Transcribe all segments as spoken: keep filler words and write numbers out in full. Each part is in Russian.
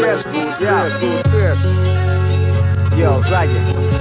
кэш, кэш, кэш. Йоу, Заги,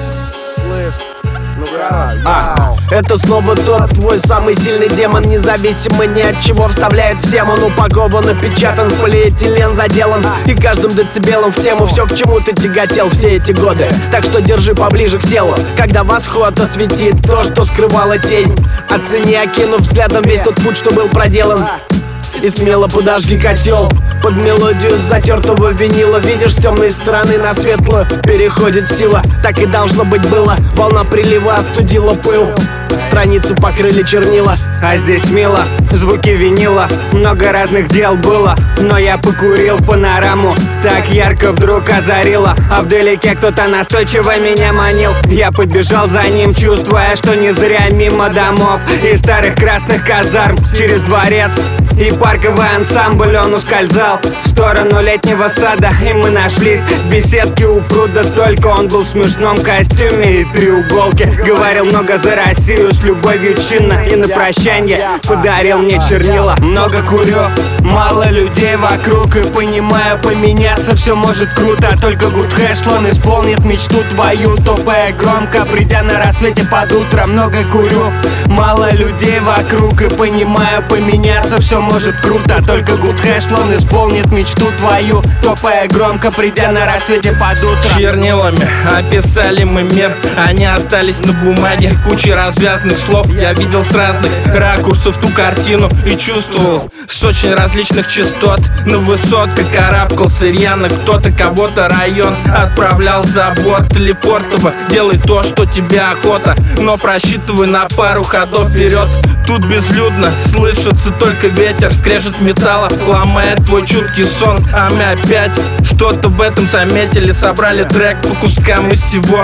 слышь, ну короче, а, это снова тот твой самый сильный демон, независимо ни от чего вставляет всем. Он упакован, напечатан, в полиэтилен заделан, и каждым децибелом в тему все, к чему ты тяготел все эти годы. Так что держи поближе к телу, когда восход осветит то, что скрывала тень. Оцени, окинув взглядом весь тот путь, что был проделан, и смело подожги котел под мелодию затертого винила. Видишь, с темной стороны на светлую переходит сила. Так и должно быть было. Волна прилива остудила пыл, страницу покрыли чернила. А здесь мило, звуки винила. Много разных дел было, но я покурил панораму. Так ярко вдруг озарило, а вдалеке кто-то настойчиво меня манил. Я подбежал за ним, чувствуя, что не зря мимо домов и старых красных казарм через дворец и парковый ансамбль он ускользал в сторону летнего сада, и мы нашлись в беседке у пруда. Только он был в смешном костюме и треуголке. Говорил много за Россию с любовью чинно, и на прощанье подарил мне чернила. Много курю, мало людей вокруг, и понимаю, поменяться все может круто. Только good hash, он исполнит мечту твою, топая громко, придя на рассвете под утро. Много курю, мало людей вокруг, и понимаю, поменяться все может круто. Только good hash, он исполнит мечту твою, топая громко, придя на рассвете под утро. Чернилами описали мы мир, они остались на бумаге, кучей развязных слов. Я видел с разных ракурсов ту картину и чувствовал с очень различных частот. На высотках карабкался рьяно кто-то, кого-то район отправлял забот. Телепортово, делай то, что тебе охота, но просчитывай на пару ходов вперед. Тут безлюдно, слышится только ветер, скрежет металла, ломает твой чуткий сон. А мы опять что-то в этом заметили, собрали трек по кускам из всего.